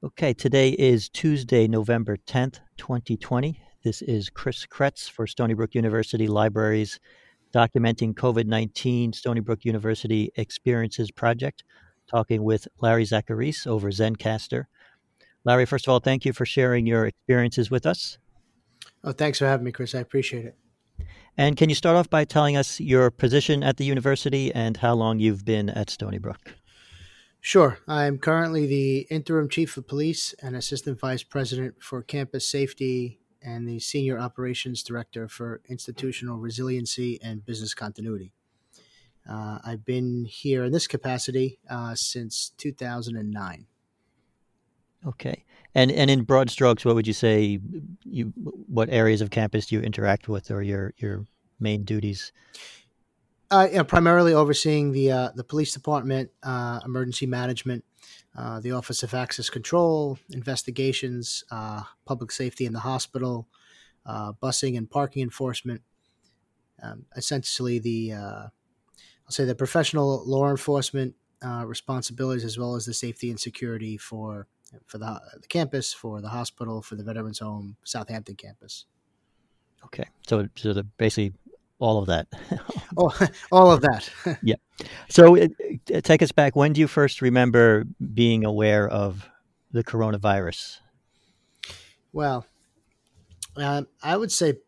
Okay, today is Tuesday, November 10th, 2020. This is Chris Kretz for Stony Brook University Libraries Documenting COVID-19 Stony Brook University Experiences Project, talking with Larry Zacharis over Zencastr. Larry, first of all, thank you for sharing your experiences with us. Oh, thanks for having me, Chris. I appreciate it. And can you start off by telling us your position at the university and how long you've been at Stony Brook? Sure. I'm currently the interim chief of police and assistant vice president for campus safety and the senior operations director for institutional resiliency and business continuity. I've been here in this capacity since 2009. Okay. And in broad strokes, what would you say what areas of campus do you interact with or your main duties? Primarily overseeing the police department, emergency management, the Office of Access Control, investigations, public safety in the hospital, busing and parking enforcement. Essentially, I'll say the professional law enforcement responsibilities, as well as the safety and security for the campus, for the hospital, for the Veterans Home, Southampton campus. Okay, so basically all of that. Oh, all of that. Yeah. So take us back. When do you first remember being aware of the coronavirus? Well, I would say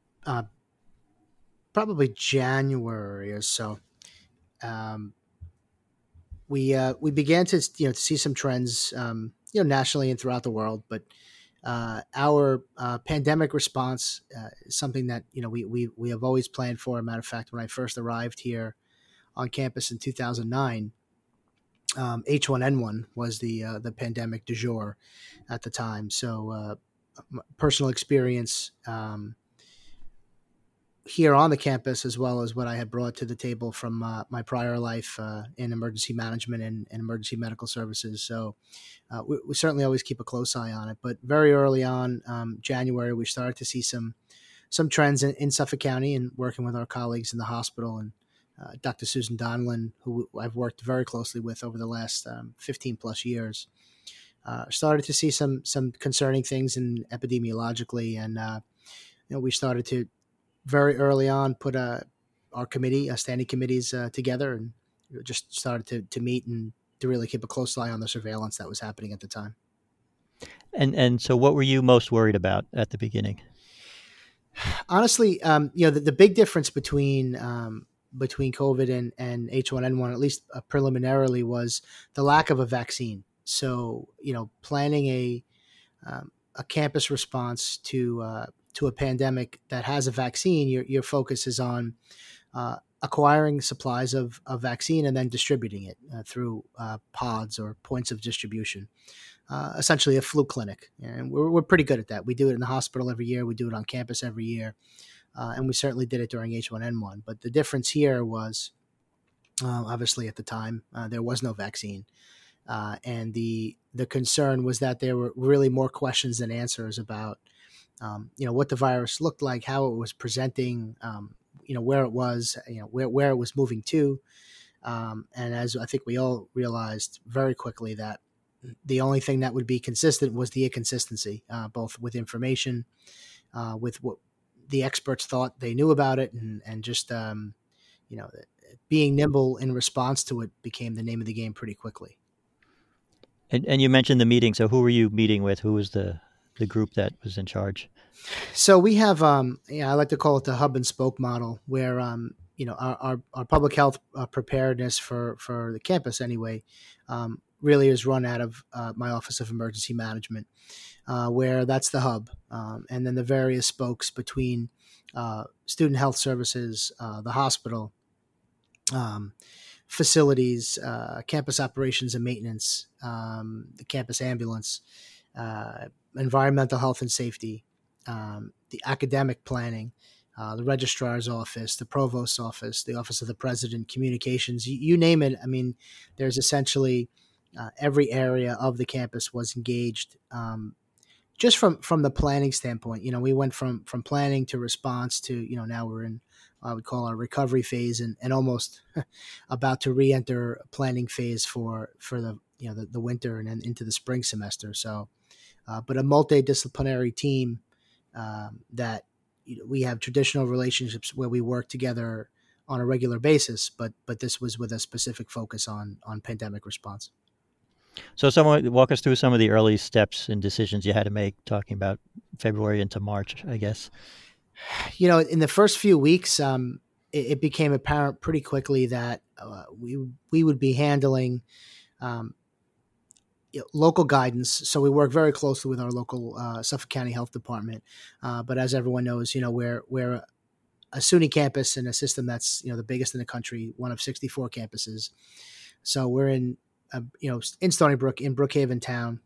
probably January or so. We began to to see some trends nationally and throughout the world, but our pandemic response is something that we have always planned for. As a matter of fact, when I first arrived here on campus in 2009, H1N1 was the pandemic du jour at the time. So personal experience here on the campus, as well as what I had brought to the table from my prior life in emergency management and emergency medical services. So we certainly always keep a close eye on it. But very early on, January, we started to see some trends in Suffolk County, and working with our colleagues in the hospital, and Dr. Susan Donlin, who I've worked very closely with over the last 15 plus years, started to see some concerning things in epidemiologically, and we started to very early on put our committee, standing committees together, and just started to meet and to really keep a close eye on the surveillance that was happening at the time. And so what were you most worried about at the beginning? Honestly, the big difference between COVID and H1N1, at least preliminarily, was the lack of a vaccine. So, planning a campus response to a pandemic that has a vaccine, your focus is on acquiring supplies of vaccine and then distributing it through pods or points of distribution. Essentially a flu clinic. And we're pretty good at that. We do it in the hospital every year. We do it on campus every year. And we certainly did it during H1N1. But the difference here was, obviously at the time, there was no vaccine. And the concern was that there were really more questions than answers about, what the virus looked like, how it was presenting, where it was, where it was moving to. And as I think we all realized very quickly, that the only thing that would be consistent was the inconsistency, both with information, with what the experts thought they knew about it, and just, being nimble in response to it became the name of the game pretty quickly. And you mentioned the meeting. So who were you meeting with? Who was the group that was in charge? So we have, I like to call it the hub and spoke model, where, our public health preparedness for the campus anyway, really is run out of my Office of Emergency Management, where that's the hub. And then the various spokes between student health services, the hospital, facilities, campus operations and maintenance, the campus ambulance, environmental health and safety, the academic planning, the registrar's office, the provost's office, the office of the president, communications, you name it. I mean, there's essentially every area of the campus was engaged. Just from the planning standpoint, we went from planning to response to, now we're in I would call our recovery phase, and almost about to re-enter planning phase for the the winter and then into the spring semester. So, but a multidisciplinary team that we have traditional relationships where we work together on a regular basis, but this was with a specific focus on pandemic response. So, someone walk us through some of the early steps and decisions you had to make, talking about February into March, I guess. In the first few weeks, it became apparent pretty quickly that we would be handling local guidance. So we work very closely with our local Suffolk County Health Department. But as everyone knows, we're a SUNY campus in a system that's the biggest in the country, one of 64 campuses. So we're in in Stony Brook, in Brookhaven town,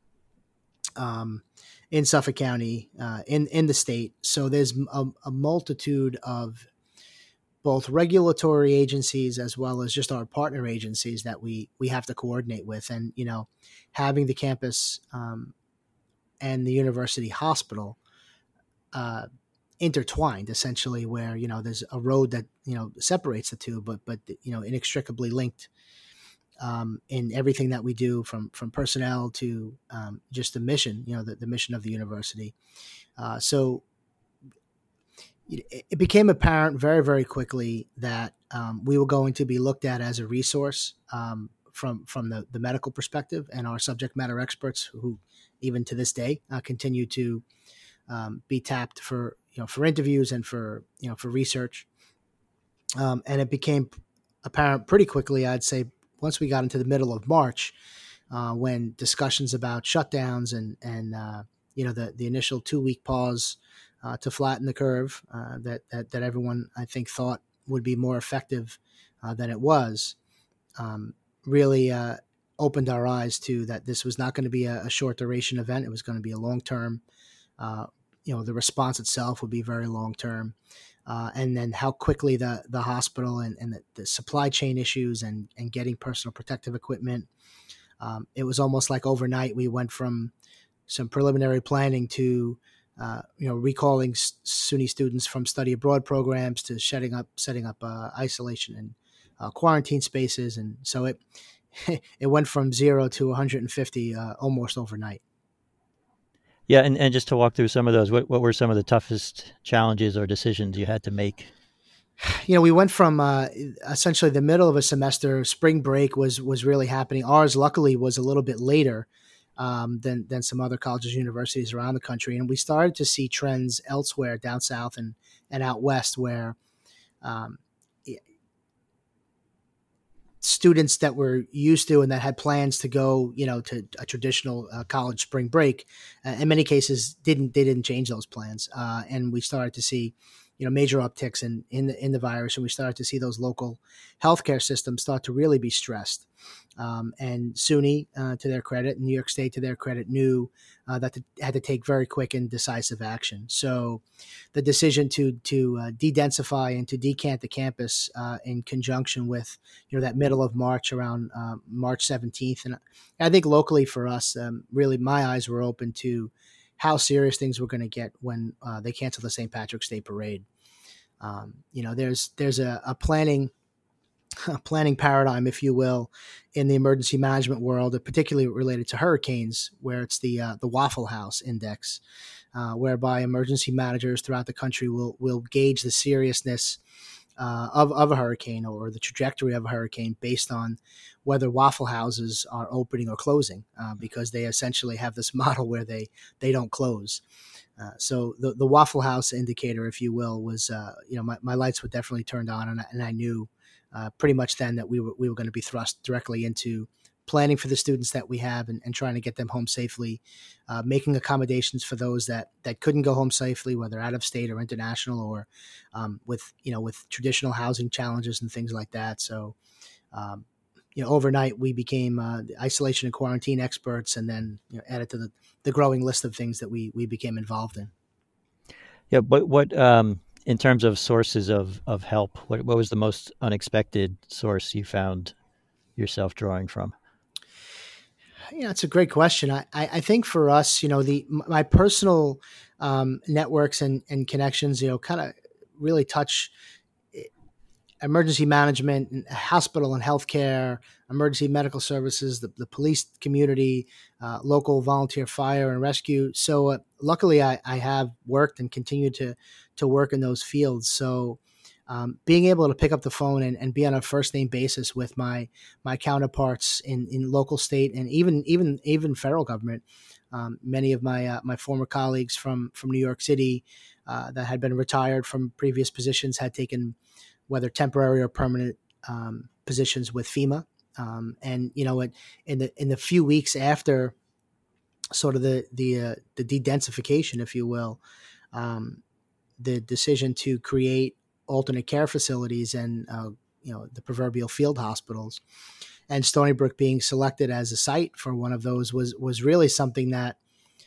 in Suffolk County, in the state. So there's a multitude of both regulatory agencies as well as just our partner agencies that we have to coordinate with. And, having the campus and the university hospital intertwined, essentially, where, there's a road that, separates the two, but inextricably linked in everything that we do, from personnel to just the mission, the mission of the university. So it became apparent very, very quickly that we were going to be looked at as a resource from the medical perspective, and our subject matter experts, who even to this day continue to be tapped for interviews and for research. And it became apparent pretty quickly, I'd say, once we got into the middle of March, when discussions about shutdowns and the initial 2-week pause to flatten the curve that everyone, I think, thought would be more effective than it was, really opened our eyes to that this was not going to be a short duration event. It was going to be a long term. The response itself would be very long term. And then how quickly the hospital and the supply chain issues and getting personal protective equipment. It was almost like overnight we went from some preliminary planning to recalling SUNY students from study abroad programs to setting up isolation and quarantine spaces, and so it went from 0 to 150 almost overnight. Yeah, and just to walk through some of those, what were some of the toughest challenges or decisions you had to make? We went from essentially the middle of a semester. Spring break was really happening. Ours, luckily, was a little bit later than some other colleges and universities around the country. And we started to see trends elsewhere down south and out west, where students that were used to and that had plans to go, to a traditional college spring break, in many cases didn't change those plans. And we started to see major upticks in the virus, and we started to see those local healthcare systems start to really be stressed. And SUNY, to their credit, and New York State, to their credit, knew that they had to take very quick and decisive action. So the decision to de-densify and to decant the campus in conjunction with that middle of March, around March 17th, and I think locally for us, really my eyes were open to how serious things were going to get when they canceled the St. Patrick's Day Parade. There's a planning paradigm, if you will, in the emergency management world, particularly related to hurricanes, where it's the Waffle House Index, whereby emergency managers throughout the country will gauge the seriousness of a hurricane or the trajectory of a hurricane based on whether Waffle Houses are opening or closing, because they essentially have this model where they don't close. So the Waffle House indicator, if you will, was my lights were definitely turned on, and I knew pretty much then that we were going to be thrust directly into planning for the students that we have and trying to get them home safely, making accommodations for those that couldn't go home safely, whether out of state or international, or with traditional housing challenges and things like that. So, overnight we became isolation and quarantine experts, and then added to the growing list of things that we became involved in. Yeah, but what in terms of sources of help, what was the most unexpected source you found yourself drawing from? It's a great question. I think for us, my personal networks and connections, kind of really touch emergency management, and hospital and healthcare, emergency medical services, the police community, local volunteer fire and rescue. So luckily, I have worked and continue to work in those fields. So being able to pick up the phone and be on a first name basis with my counterparts in local, state, and even federal government. Many of my former colleagues from New York City that had been retired from previous positions had taken whether temporary or permanent positions with FEMA. And in the few weeks after sort of the de-densification, if you will, the decision to create alternate care facilities and the proverbial field hospitals, and Stony Brook being selected as a site for one of those was really something that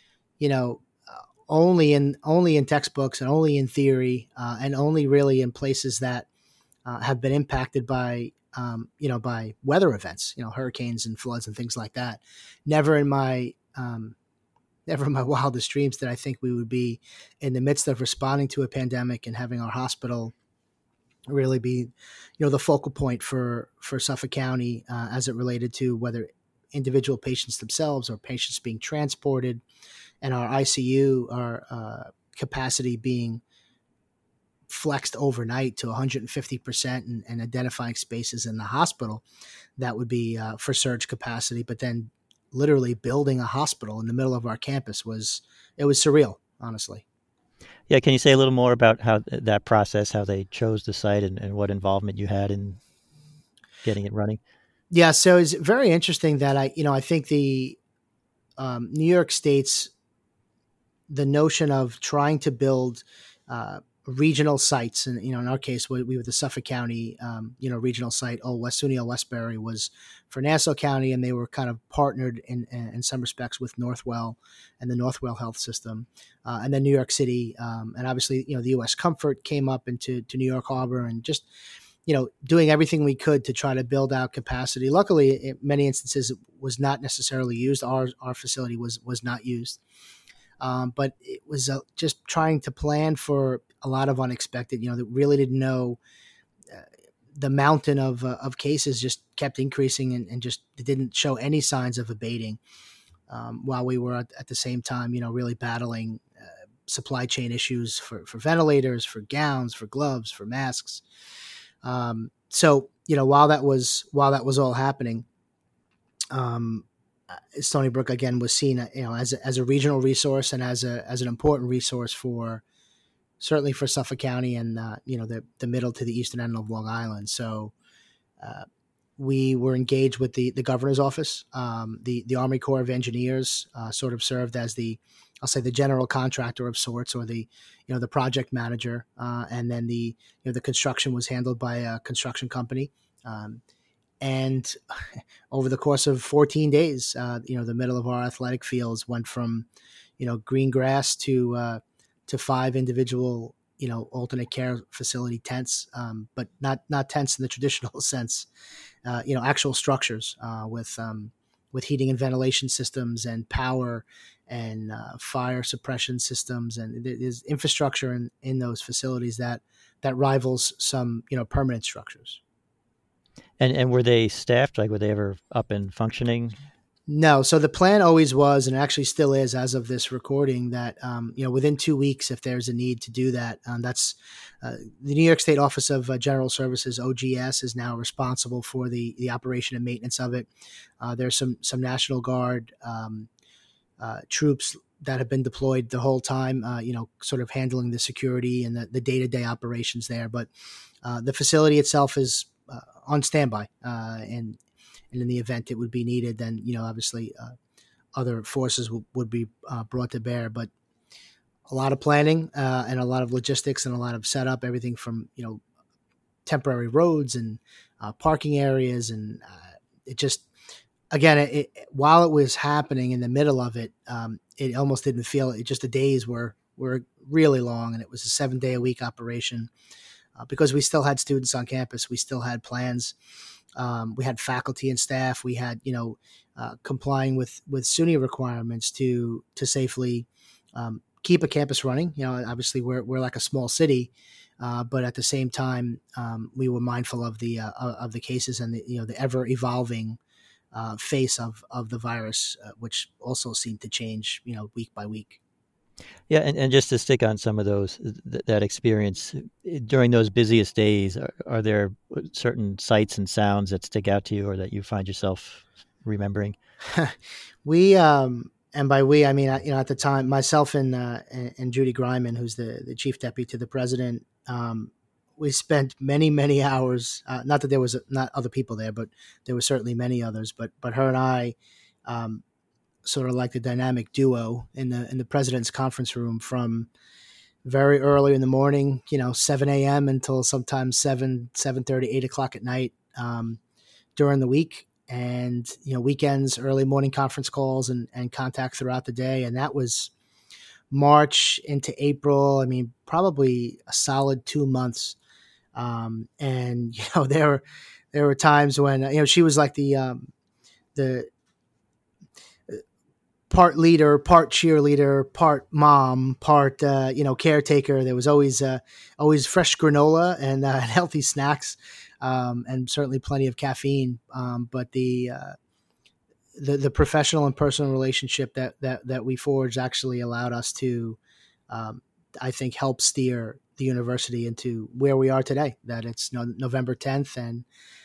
only in textbooks and only in theory and only really in places that have been impacted by by weather events, hurricanes and floods and things like that. Never in my wildest dreams did I think we would be in the midst of responding to a pandemic and having our hospital really be, the focal point for Suffolk County as it related to whether individual patients themselves or patients being transported, and our ICU, our capacity being flexed overnight to 150% and identifying spaces in the hospital that would be for surge capacity, but then literally building a hospital in the middle of our campus was surreal, honestly. Yeah, can you say a little more about how that process, how they chose the site, and what involvement you had in getting it running? Yeah, so it's very interesting that I think the New York State's the notion of trying to build regional sites, and in our case, we were the Suffolk County, regional site. SUNY Old Westbury was for Nassau County, and they were kind of partnered in some respects with Northwell and the Northwell Health System, and then New York City, and obviously, the U.S. Comfort came up into New York Harbor, and just doing everything we could to try to build out capacity. Luckily, in many instances, it was not necessarily used. Our facility was not used. But it was just trying to plan for a lot of unexpected, that really didn't know the mountain of cases just kept increasing and just didn't show any signs of abating while we were at the same time, really battling supply chain issues for ventilators, for gowns, for gloves, for masks. So, while that was all happening, Stony Brook again was seen, as a regional resource and as an important resource certainly for Suffolk County and the middle to the eastern end of Long Island. So we were engaged with the governor's office. The Army Corps of Engineers sort of served as the general contractor of sorts, or the project manager, and then the construction was handled by a construction company. And over the course of 14 days, the middle of our athletic fields went from, green grass to 5 individual, alternate care facility tents, but not tents in the traditional sense, actual structures with heating and ventilation systems and power and fire suppression systems. And there's infrastructure in those facilities that rivals some, permanent structures. And were they staffed? Like, were they ever up and functioning? No. So the plan always was, and actually still is as of this recording, that, within 2 weeks, if there's a need to do that, that's the New York State Office of General Services, OGS, is now responsible for the operation and maintenance of it. There's some National Guard troops that have been deployed the whole time, sort of handling the security and the day-to-day operations there. But the facility itself is on standby, and in the event it would be needed, then obviously other forces would be brought to bear. But a lot of planning and a lot of logistics and a lot of setup, everything from temporary roads and parking areas, and it just again, while it was happening in the middle of it, it almost didn't feel it. Just the days were really long, and it was a 7-day-a-week operation. Because we still had students on campus, we still had plans. We had faculty and staff. We had, complying with SUNY requirements to safely keep a campus running. Obviously we're like a small city, But at the same time, we were mindful of the cases and the ever evolving face of the virus, which also seemed to change week by week. Yeah, and just to stick on some of those that experience during those busiest days, are there certain sights and sounds that stick out to you or that you find yourself remembering? We and by we I mean at the time myself and Judy Griman, who's the chief deputy to the president. We spent many hours. Not that there was not other people there, but there were certainly many others. But her and I, sort of like the dynamic duo in the president's conference room from very early in the morning, 7 a.m. until sometimes 7:30, 8 o'clock at night during the week, and weekends, early morning conference calls and contact throughout the day. And that was March into April. I mean, probably a solid 2 months. And there were times when she was like the part leader, part cheerleader, part mom, part caretaker. There was always fresh granola and healthy snacks, and certainly plenty of caffeine. But the professional and personal relationship that we forged actually allowed us to, I think, help steer the university into where we are today. That it's November 10th, and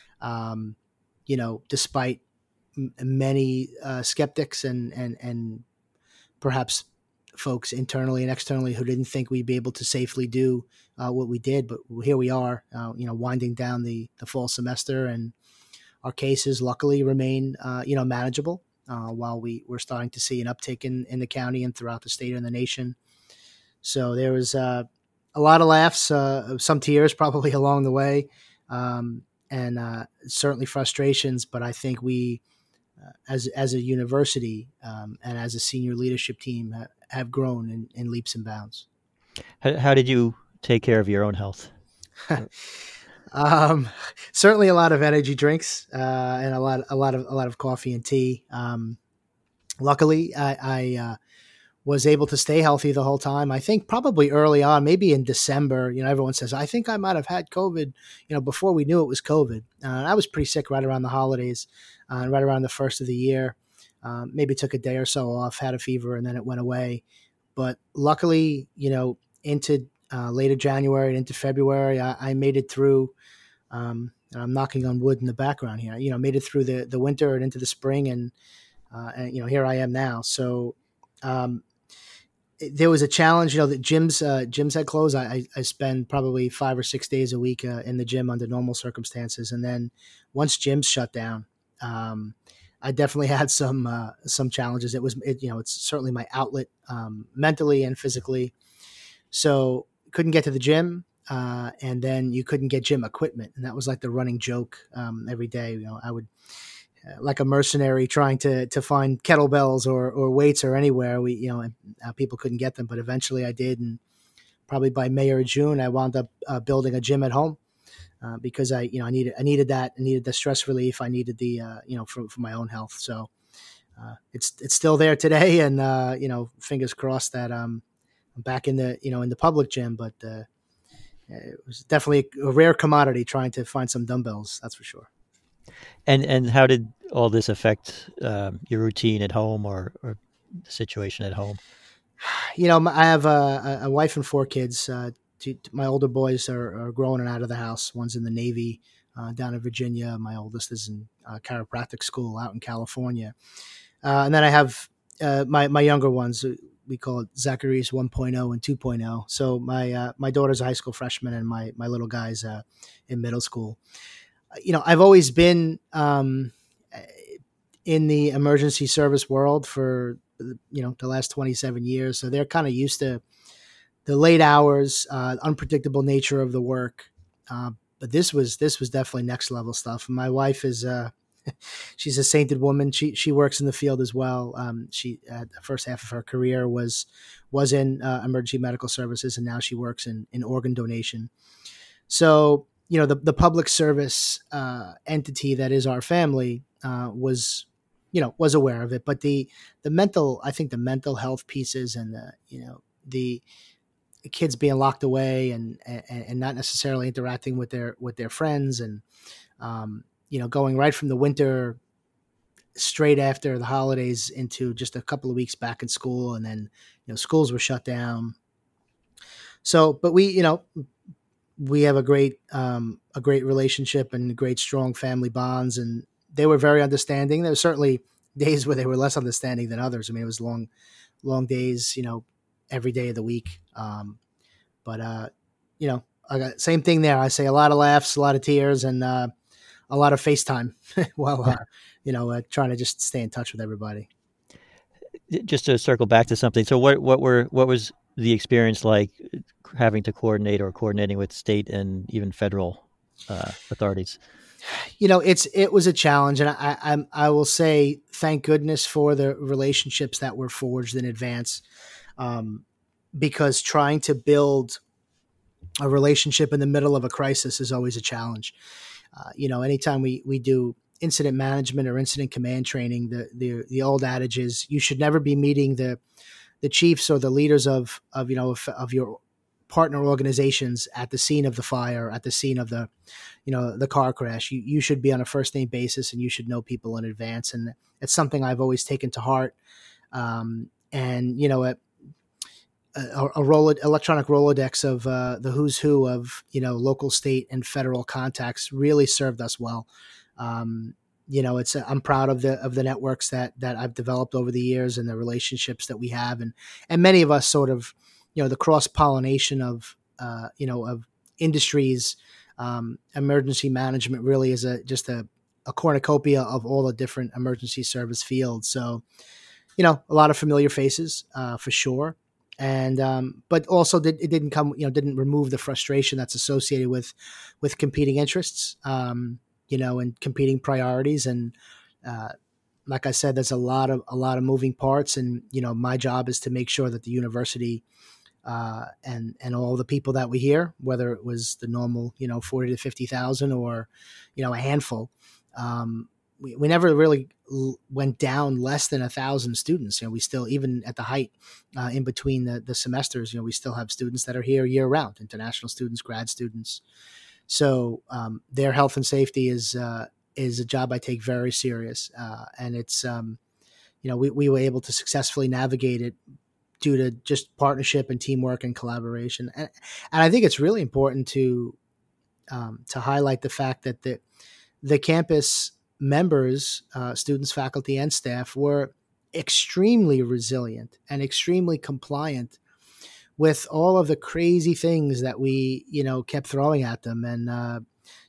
despite many skeptics and perhaps folks internally and externally who didn't think we'd be able to safely do what we did, but here we are, winding down the fall semester, and our cases luckily remain, manageable, while we're starting to see an uptick in the county and throughout the state and the nation. So there was a lot of laughs, some tears probably along the way, and certainly frustrations. But I think we, as a university and as a senior leadership team, have grown in leaps and bounds. How did you take care of your own health? Certainly a lot of energy drinks and a lot of coffee and tea. Luckily, I was able to stay healthy the whole time. I think probably early on, maybe in December, everyone says, I think I might have had COVID, before we knew it was COVID. I was pretty sick right around the holidays, right around the first of the year. Maybe took a day or so off, had a fever, and then it went away. But luckily, into later January and into February, I made it through. And I'm knocking on wood in the background here. Made it through the winter and into the spring, and here I am now. So there was a challenge. The gyms had closed. I spend probably 5 or 6 days a week in the gym under normal circumstances, and then once gyms shut down, I definitely had some challenges. It's certainly my outlet mentally and physically. So couldn't get to the gym. And then you couldn't get gym equipment. And that was like the running joke every day. I would, like a mercenary trying to find kettlebells or weights or anywhere. People couldn't get them, but eventually I did. And probably by May or June, I wound up building a gym at home because I needed that. I needed the stress relief. I needed the, for my own health. So it's still there today. And, fingers crossed that I'm back in the public gym, but it was definitely a rare commodity trying to find some dumbbells. That's for sure. And how did all this affect your routine at home or the situation at home? I have a wife and 4 kids. My older boys are grown and out of the house. One's in the Navy down in Virginia. My oldest is in chiropractic school out in California. And then I have my younger ones. We call it Zacchary's 1.0 and 2.0. So my daughter's a high school freshman, and my little guy's in middle school. I've always been in the emergency service world for the last 27 years. So they're kind of used to the late hours, unpredictable nature of the work. But this was definitely next level stuff. My wife is she's a sainted woman. She works in the field as well. She the first half of her career was in emergency medical services, and now she works in organ donation. So the public service entity that is our family was aware of it, but the mental health pieces and the kids being locked away and not necessarily interacting with their friends, and going right from the winter straight after the holidays into just a couple of weeks back in school, and then schools were shut down. So, but we have a great relationship and great strong family bonds, and they were very understanding. There were certainly days where they were less understanding than others. I mean, it was long days, every day of the week. But I got same thing there. I say a lot of laughs, a lot of tears, and a lot of FaceTime while trying to just stay in touch with everybody. Just to circle back to something. So what was the experience like having to coordinating with state and even federal authorities? It was a challenge, and I will say thank goodness for the relationships that were forged in advance, because trying to build a relationship in the middle of a crisis is always a challenge. Anytime we do incident management or incident command training, the old adage is you should never be meeting the chiefs or the leaders of your partner organizations at the scene of the fire, at the scene of the car crash. You should be on a first name basis, and you should know people in advance. And it's something I've always taken to heart. Electronic Rolodex of the who's who of local, state, and federal contacts really served us well. I'm proud of the networks that I've developed over the years and the relationships that we have, and many of us sort of the cross pollination of industries. Emergency management really is just a cornucopia of all the different emergency service fields. So a lot of familiar faces for sure. And but also it didn't remove the frustration that's associated with competing interests, and competing priorities. And like I said, there's a lot of moving parts, and my job is to make sure that the university and all the people that we hear, whether it was the normal 40 to 50,000 or a handful, we never really went down less than 1,000 students. We still, even at the height, in between the semesters, we still have students that are here year round, international students, grad students. So their health and safety is a job I take very serious. And it's, we were able to successfully navigate it due to just partnership and teamwork and collaboration. And I think it's really important to highlight the fact that the campus members, students, faculty, and staff were extremely resilient and extremely compliant with all of the crazy things that we, kept throwing at them, and,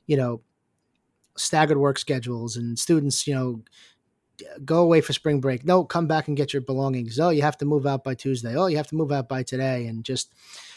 staggered work schedules, and students, go away for spring break. No, come back and get your belongings. Oh, you have to move out by Tuesday. Oh, you have to move out by today. And just,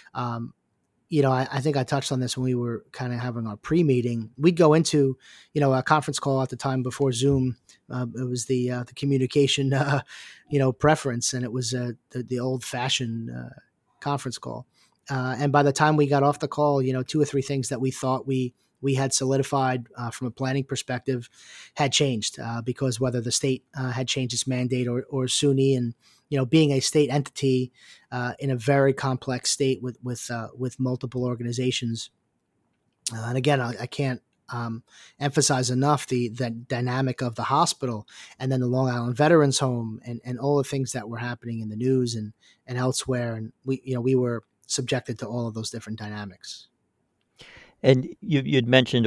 I think I touched on this when we were kind of having our pre-meeting. We'd go into, a conference call at the time before Zoom. It was the communication, preference, and it was the old-fashioned conference call. And by the time we got off the call, 2 or 3 things that we thought we had solidified from a planning perspective had changed, because whether the state had changed its mandate or SUNY, and being a state entity in a very complex state with multiple organizations. And again, I can't emphasize enough the dynamic of the hospital, and then the Long Island Veterans Home, and all the things that were happening in the news and elsewhere. And we were subjected to all of those different dynamics. And you'd mentioned,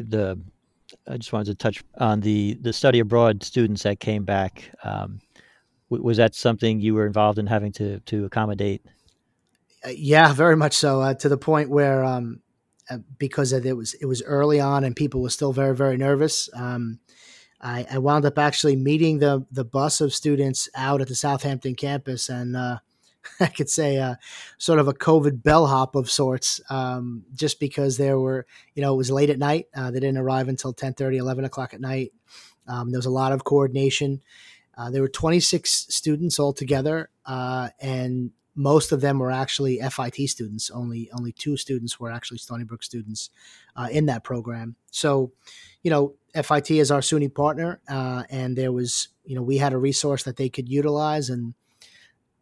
I just wanted to touch on the study abroad students that came back. Was that something you were involved in having to accommodate? Yeah, very much so. To the point where, because it was early on and people were still very, very nervous, I wound up actually meeting the bus of students out at the Southampton campus, and I could say sort of a COVID bellhop of sorts, just because there were, it was late at night. They didn't arrive until 10:30, 11 o'clock at night. There was a lot of coordination. There were 26 students altogether, and most of them were actually FIT students. Only 2 students were actually Stony Brook students in that program. So, FIT is our SUNY partner, and there was, we had a resource that they could utilize, and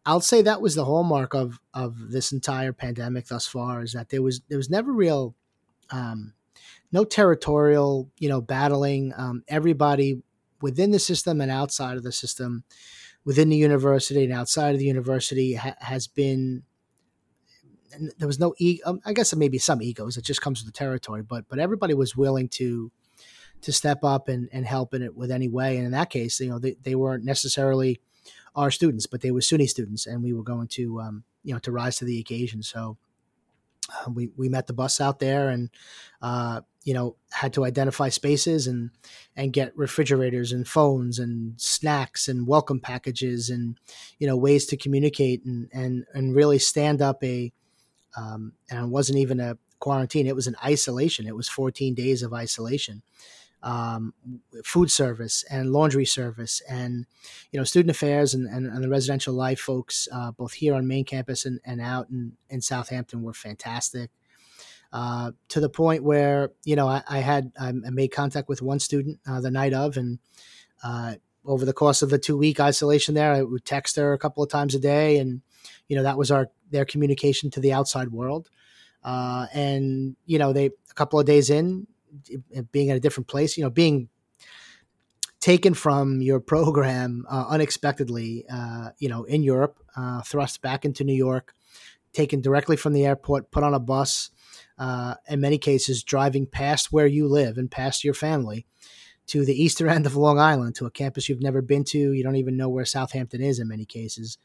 I'll say that was the hallmark of this entire pandemic thus far, is that there was never real no territorial, battling. Everybody within the system and outside of the system, within the university and outside of the university, has been. There was no ego. I guess maybe some egos. It just comes with the territory, but everybody was willing to step up and help in it with any way. And in that case, they weren't necessarily our students, but they were SUNY students, and we were going to to rise to the occasion. So we met the bus out there, and had to identify spaces and get refrigerators and phones and snacks and welcome packages and ways to communicate and really stand up and it wasn't even a quarantine, it was an isolation. It was 14 days of isolation. Food service and laundry service and student affairs and the residential life folks, both here on main campus and out in Southampton, were fantastic. To the point where I made contact with one student the night of, and over the course of the 2-week isolation there, I would text her a couple of times a day, and that was their communication to the outside world. And they, a couple of days in, being in a different place, being taken from your program unexpectedly, in Europe, thrust back into New York, taken directly from the airport, put on a bus, in many cases driving past where you live and past your family to the eastern end of Long Island, to a campus you've never been to. You don't even know where Southampton is in many cases.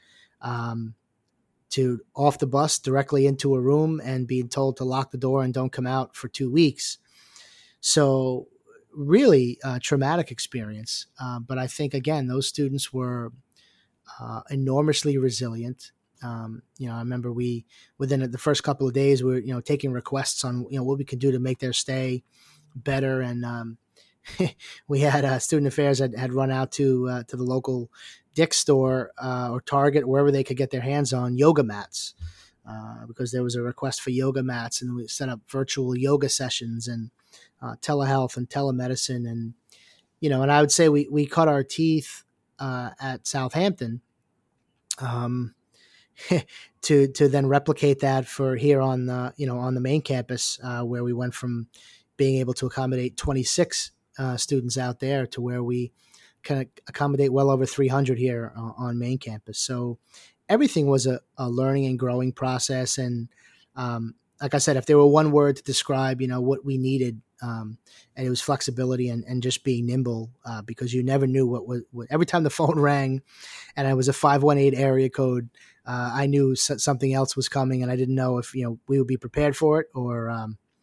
To off the bus directly into a room and being told to lock the door and don't come out for 2 weeks. So really traumatic experience. But I think, again, those students were enormously resilient. I remember within the first couple of days, we were, taking requests on, what we could do to make their stay better. And we had student affairs had run out to the local Dick's store or Target, wherever they could get their hands on yoga mats, because there was a request for yoga mats, and we set up virtual yoga sessions and telehealth and telemedicine. And, and I would say we cut our teeth at Southampton to then replicate that for here on the main campus, where we went from being able to accommodate 26 students out there to where we can accommodate well over 300 here on main campus. So everything was a learning and growing process. And like I said, if there were one word to describe, what we needed, and it was flexibility and just being nimble, because you never knew what every time the phone rang and it was a 518 area code, I knew something else was coming, and I didn't know if, we would be prepared for it, or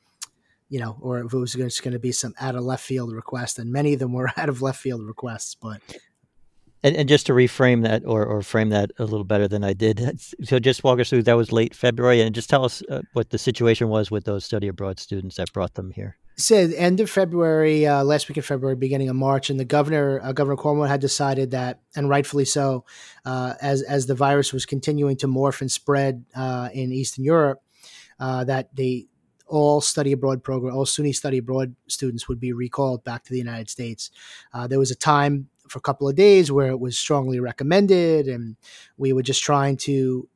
if it was just going to be some out of left field request. And many of them were out of left field requests. But And just to reframe that or frame that a little better than I did, so just walk us through, that was late February, and just tell us what the situation was with those study abroad students that brought them here. So end of February, last week of February, beginning of March, and the Governor Cuomo had decided that, and rightfully so, as the virus was continuing to morph and spread in Eastern Europe, that all study abroad program, all SUNY study abroad students would be recalled back to the United States. There was a time for a couple of days where it was strongly recommended, and we were just trying to,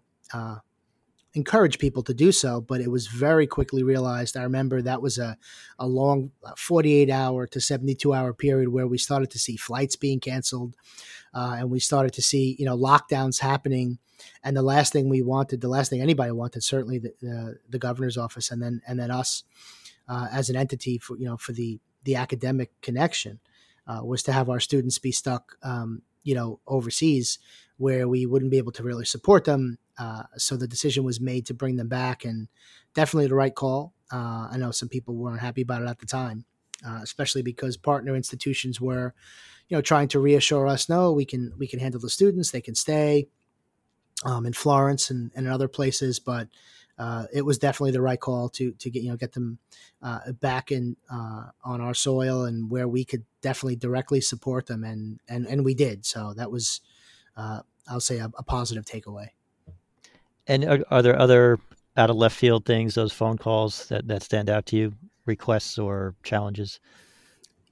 encourage people to do so, but it was very quickly realized. I remember that was a long 48-hour to 72-hour period where we started to see flights being canceled, and we started to see, lockdowns happening. And the last thing anybody wanted, certainly the governor's office, and then us as an entity for the academic connection, was to have our students be stuck, overseas, where we wouldn't be able to really support them. So the decision was made to bring them back, and definitely the right call. I know some people weren't happy about it at the time, especially because partner institutions were, trying to reassure us, no, we can handle the students, they can stay in Florence and in other places. But it was definitely the right call to get them back in on our soil, and where we could definitely directly support them, and we did. So that was, I'll say, a positive takeaway. And are there other out of left field things, those phone calls that stand out to you, requests or challenges?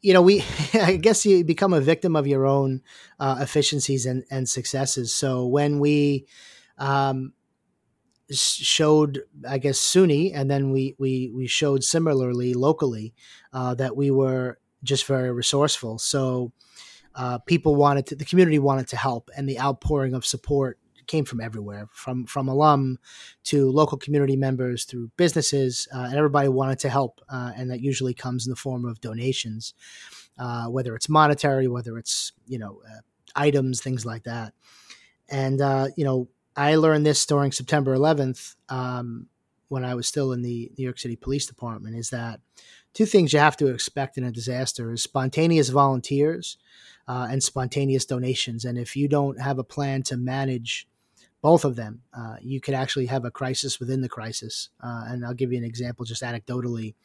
we I guess you become a victim of your own efficiencies and successes. So when we um, showed, I guess, SUNY, and then we showed similarly locally that we were just very resourceful. So the community wanted to help, and the outpouring of support came from everywhere, from alum to local community members through businesses, and everybody wanted to help, and that usually comes in the form of donations, whether it's monetary, whether it's items, things like that. And I learned this during September 11th, when I was still in the New York City Police Department, is that two things you have to expect in a disaster is spontaneous volunteers and spontaneous donations. And if you don't have a plan to manage both of them, you could actually have a crisis within the crisis. And I'll give you an example, just anecdotally.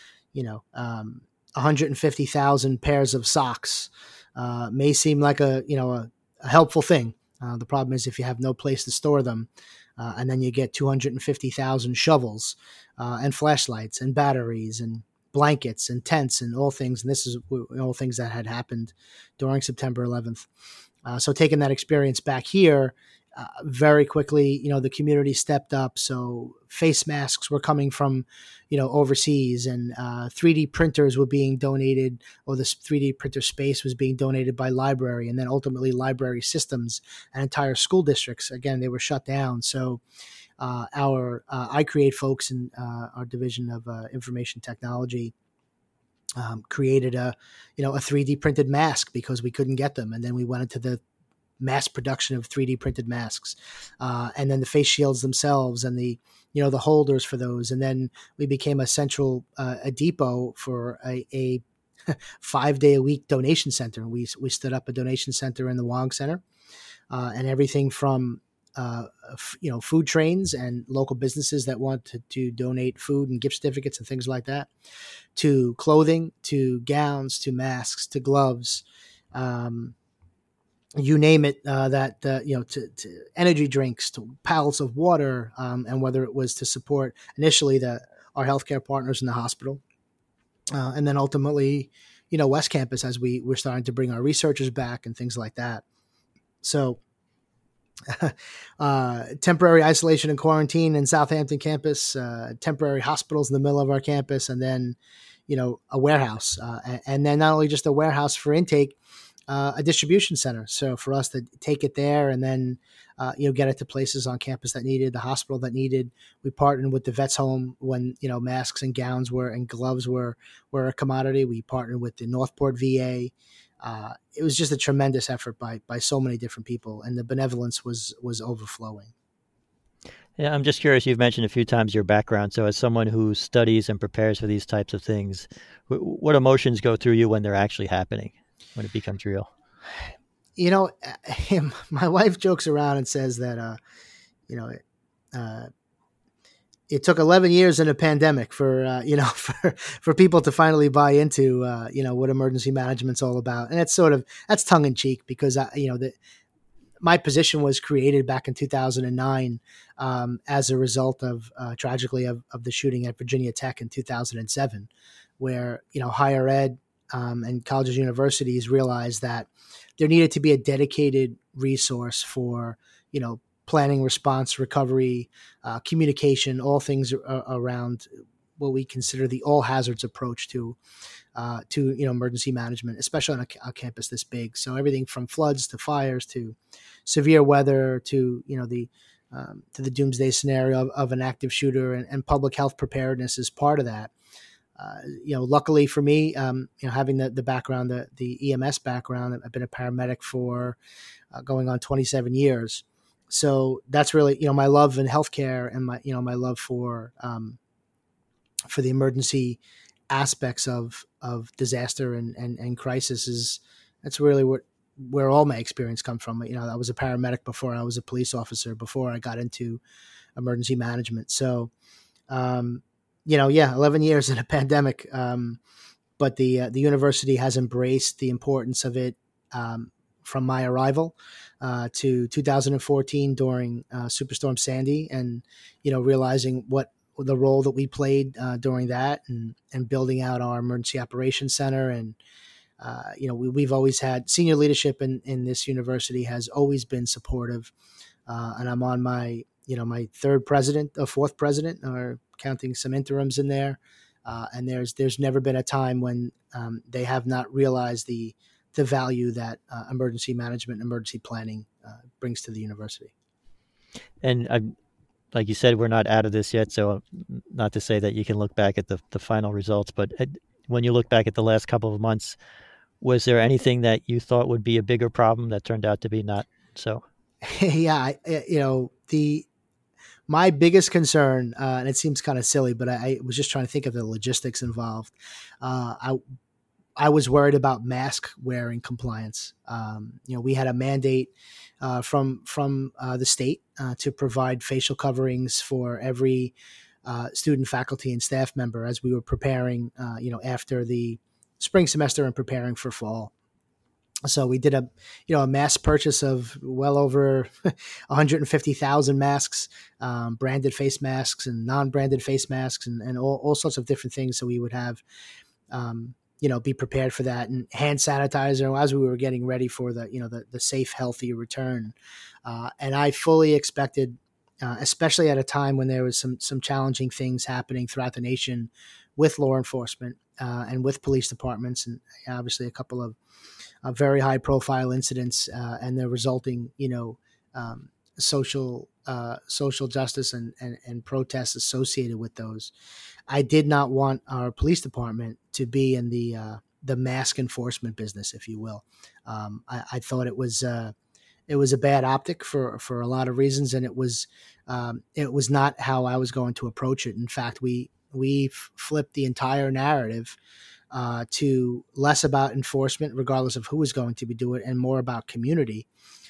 150,000 pairs of socks may seem like a helpful thing. The problem is if you have no place to store them, and then you get 250,000 shovels and flashlights and batteries and blankets and tents and all things. And this is all things that had happened during September 11th. So taking that experience back here, very quickly, the community stepped up. So face masks were coming from, overseas, and 3D printers were being donated, or this 3D printer space was being donated by library, and then ultimately library systems and entire school districts. Again, they were shut down. So our iCreate folks in our division of information technology created a 3D printed mask because we couldn't get them, and then we went into the mass production of 3D printed masks, and then the face shields themselves and the holders for those. And then we became a central, a depot for a 5-day-a-week donation center. We stood up a donation center in the Wong Center, and everything from food trains and local businesses that want to donate food and gift certificates and things like that, to clothing, to gowns, to masks, to gloves, you name it, to energy drinks, to paddles of water, and whether it was to support initially our healthcare partners in the hospital, and then ultimately, West Campus, as we're starting to bring our researchers back and things like that. So temporary isolation and quarantine in Southampton campus, temporary hospitals in the middle of our campus, and then, a warehouse, and then not only just a warehouse for intake, a distribution center. So for us to take it there and then, get it to places on campus that needed, the hospital that needed. We partnered with the Vets Home when, masks and gowns and gloves were a commodity. We partnered with the Northport VA. It was just a tremendous effort by so many different people, and the benevolence was overflowing. Yeah, I'm just curious. You've mentioned a few times your background. So as someone who studies and prepares for these types of things, what emotions go through you when they're actually happening, when it becomes real? My wife jokes around and says that, it took 11 years in a pandemic for people to finally buy into, what emergency management's all about. And that's tongue in cheek because, my position was created back in 2009 as a result of, tragically, of the shooting at Virginia Tech in 2007, where, higher ed and colleges, universities realized that there needed to be a dedicated resource for, planning, response, recovery, communication, all things around what we consider the all hazards approach to emergency management, especially on a campus this big. So everything from floods to fires to severe weather to the doomsday scenario of an active shooter, and public health preparedness is part of that. Luckily for me, having the background, the EMS background, I've been a paramedic for going on 27 years. So that's really, my love in healthcare and my love for the emergency aspects of disaster and crisis that's really where all my experience comes from. I was a paramedic before I was a police officer, before I got into emergency management. So, 11 years in a pandemic. But the university has embraced the importance of it from my arrival to 2014 during Superstorm Sandy, and realizing what the role that we played during that, and building out our emergency operations center, and we've always had senior leadership in this university has always been supportive, and I'm on my my fourth president, or counting some interims in there. And there's never been a time when they have not realized the value that emergency management and emergency planning brings to the university. And like you said, we're not out of this yet, so not to say that you can look back at the final results, but when you look back at the last couple of months, was there anything that you thought would be a bigger problem that turned out to be not so? Yeah, my biggest concern, and it seems kind of silly, but I was just trying to think of the logistics involved. I was worried about mask wearing compliance. We had a mandate from the state to provide facial coverings for every student, faculty, and staff member as we were preparing, after the spring semester and preparing for fall. So we did a mass purchase of well over 150,000 masks, branded face masks and non-branded face masks, and all sorts of different things. So we would have, be prepared for that, and hand sanitizer as we were getting ready for the safe, healthy return. And I fully expected, especially at a time when there was some challenging things happening throughout the nation with law enforcement and with police departments, and obviously a couple of very high profile incidents and the resulting, social justice and protests associated with those. I did not want our police department to be in the mask enforcement business, if you will. I thought it was a bad optic for a lot of reasons, and it was not how I was going to approach it. In fact, we flipped the entire narrative to less about enforcement, regardless of who is going to be doing it, and more about community.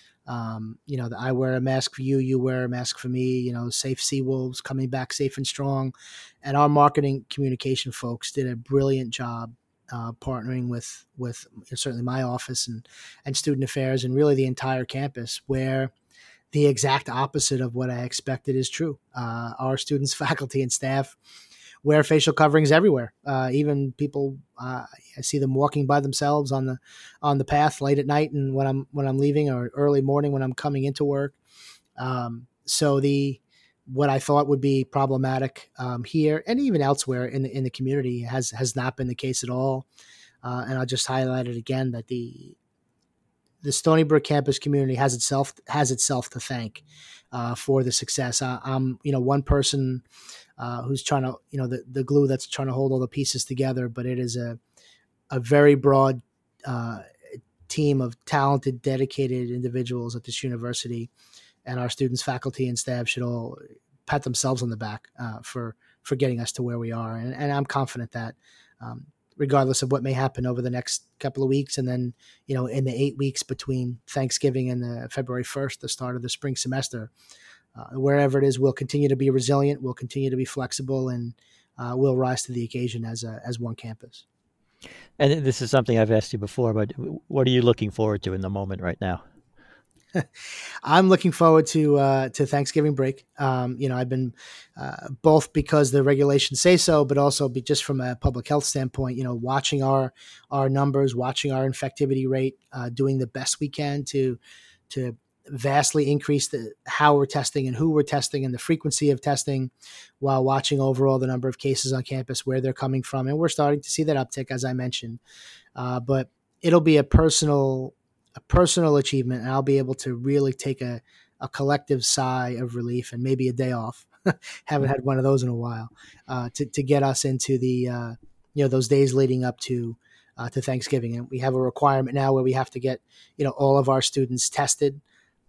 I wear a mask for you, you wear a mask for me, safe Seawolves coming back safe and strong. And our marketing communication folks did a brilliant job partnering with certainly my office and student affairs and really the entire campus, where the exact opposite of what I expected is true. Our students, faculty, and staff wear facial coverings everywhere. Even people, I see them walking by themselves on the path late at night, and when I'm leaving, or early morning when I'm coming into work. So what I thought would be problematic here and even elsewhere in the community has not been the case at all. And I'll just highlight it again that the Stony Brook campus community has itself to thank for the success. I'm one person who's trying to the glue that's trying to hold all the pieces together, but it is a very broad team of talented, dedicated individuals at this university, and our students, faculty, and staff should all pat themselves on the back for getting us to where we are. And I'm confident that regardless of what may happen over the next couple of weeks, and then in the 8 weeks between Thanksgiving and the February 1st, the start of the spring semester, wherever it is, we'll continue to be resilient, we'll continue to be flexible, and we'll rise to the occasion as one campus. And this is something I've asked you before, but what are you looking forward to in the moment right now? I'm looking forward to Thanksgiving break. I've been both because the regulations say so, but also just from a public health standpoint, watching our numbers, watching our infectivity rate, doing the best we can to vastly increase how we're testing and who we're testing and the frequency of testing, while watching overall the number of cases on campus, where they're coming from. And we're starting to see that uptick, as I mentioned. But it'll be a personal achievement, and I'll be able to really take a collective sigh of relief and maybe a day off. Haven't had one of those in a while, to get us into the those days leading up to Thanksgiving. And we have a requirement now where we have to get all of our students tested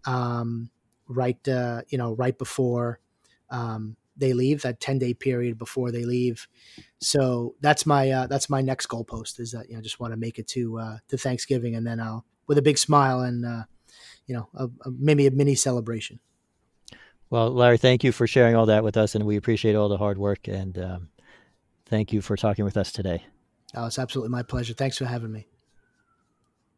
right before they leave, that 10-day period before they leave. So that's my next goalpost, is that just want to make it to Thanksgiving, and then I'll, with a big smile and maybe a mini celebration. Well, Larry, thank you for sharing all that with us, and we appreciate all the hard work, and thank you for talking with us today. Oh, it's absolutely my pleasure. Thanks for having me.